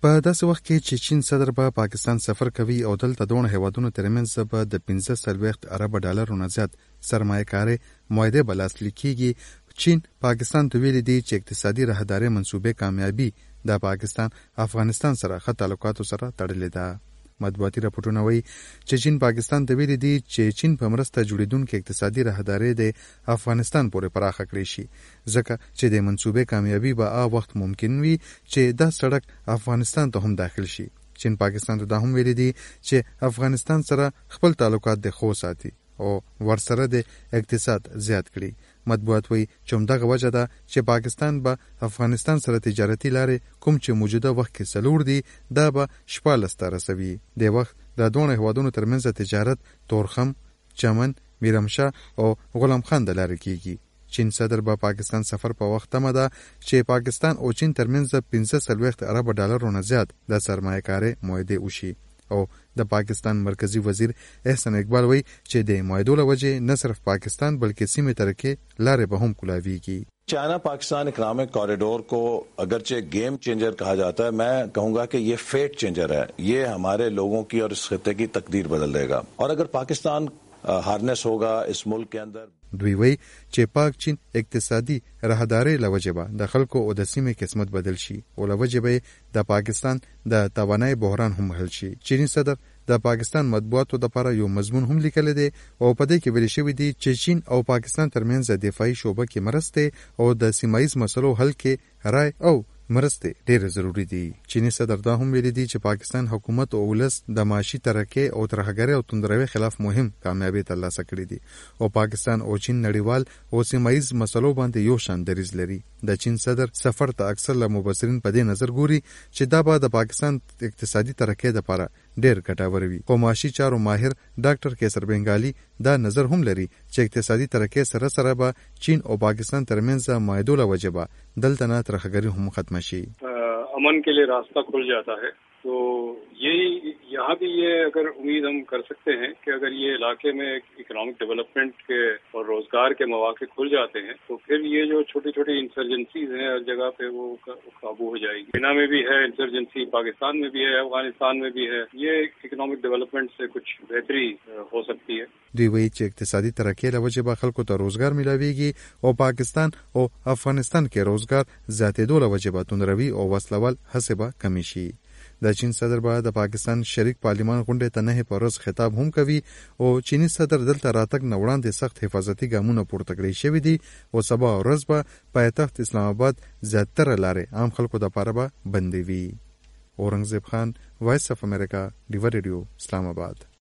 په داسې وخت کې چې چین صدر به پاکستان سفر کوي او دلته دونه هیوادونو ترمنځ به د 15 ارب ډالرو نه زیات سرمایه‌کاري معاهده به لاسلیک کیږي. چین پاکستان ته ویلي دی چې اقتصادي راهداري منصوبې کامیابی د پاکستان افغانستان سره ښه تعلقاتو سره تړلې ده. مطبوعاتي راپورټونه وایي چې چین پاکستان ته ویلي دي چې چین په مرسته جوړیدونکې اقتصادي راهداري د افغانستان پورې پراخه کړی شي، ځکه چې د منصوبې کامیابی به هغه وخت ممکن وي چې دا سړک افغانستان ته هم داخل شي. چین پاکستان ته دا هم ویلي دي چې افغانستان سره خپل تعلقات د خو ساتي او ورسره د اقتصاد زیات کړي. مطبوعات وایي چې همدغه وجه ده چې پاکستان به افغانستان سره تجارتي لارې کوم چې موجوده وخت کې څلور دي دا به 14 ته رسوي. د وخت د دونه هیوادونو ترمنځ تجارت تورخم، چمن، میرمشاه او غلام خان د لارې کیږي. چین صدر به پاکستان سفر په وخت تمه ده چې پاکستان او چین ترمنځ 15 ارب ډالرو نه زیات د سرمایه‌کاري معاهده وشي. او د پاکستان مرکزی وزیر احسان اقبال وایي چې د معاهدو له وجې نه صرف پاکستان بلکې سیمې ترکې لارې به هم کولاویږي. चाइना Pakistan economic corridor को अगरचे game changer कहा जाता है, मैं कहूंगा कि ये फेट चेंजर है. ये हमारे लोगों की और इस खित्ते की तकदीर बदल देगा. और अगर पाकिस्तान हार्नेस होगा इस मुल्क के अंदर. دوی وایي چې پاک چین اقتصادي راهداري له وجې به د خلکو او د سیمې قسمت بدل شي او له وجې به د پاکستان د توانایي بحران هم حل شي. چیني صدر د پاکستان مطبوعاتو لپاره یو مضمون هم لیکلی دی او په دې کې ویل شوی دی چې چین او پاکستان ترمنځ د دفاعي شعبه کې مرستې او د سیمایي مسلو حل کې رای او مرستې ډېر ضروری دي. چیني صدر دا هم ویلي دی چې پاکستان حکومت او ولس د معاشي ترقۍ او ترهګرۍ او توندروي خلاف مهم کامیابی ترلاسه کړې دي او پاکستان او چین نړیوال او سیمایي مسلو باندې یو شان دریځ لري. د چین صدر سفر ته اکثر له مبصرین په دې نظر ګوري چې دا به د پاکستان اقتصادي ترقۍ لپاره ډېر ګټور وي. خو معاشي چارو ماهر ډاکټر کیسر بنگالي دا نظر هم لري چې اقتصادي ترقۍ سره سره به چین او پاکستان ترمنځ معاهدو له وجې به دلته نه ترهګري هم ختمه شي. अमन के लिए रास्ता खुल जाता है. तो यही यहाँ भी ये अगर उम्मीद हम कर सकते हैं कि अगर ये इलाके में इकोनॉमिक डेवलपमेंट के और रोजगार के मौके खुल जाते हैं तो फिर ये जो छोटी छोटी इंसर्जेंसीज हैं हर जगह पे वो काबू हो जाएगी. चाइना में भी है इंसर्जेंसी, पाकिस्तान में भी है, अफगानिस्तान में भी है. ये इकोनॉमिक डेवलपमेंट से कुछ बेहतरी हो सकती है. دوی وایي چې اقتصادي ترقۍ له وجې به خلکو ته روزګار میلاویږي او پاکستان او افغانستان کې روزګار زیاتېدو له وجې به توندروي او وسلوال هڅې به کمې شي. د چین صدر به د پاکستان شریک پارلیمان غونډې ته 9 په ورځ خطاب هم کوي او چینی صدر دلته راتګ نه وړاندې سخت حفاظتي ګامونه پورته کړی شوي دي او سبا ورځ به پایتخت اسلام آباد زیاتره لارې عام خلکو دپاره به بندې وي. اورنګزیب خان، وایس اف امریکا، ډیوه ریډیو، اسلام آباد.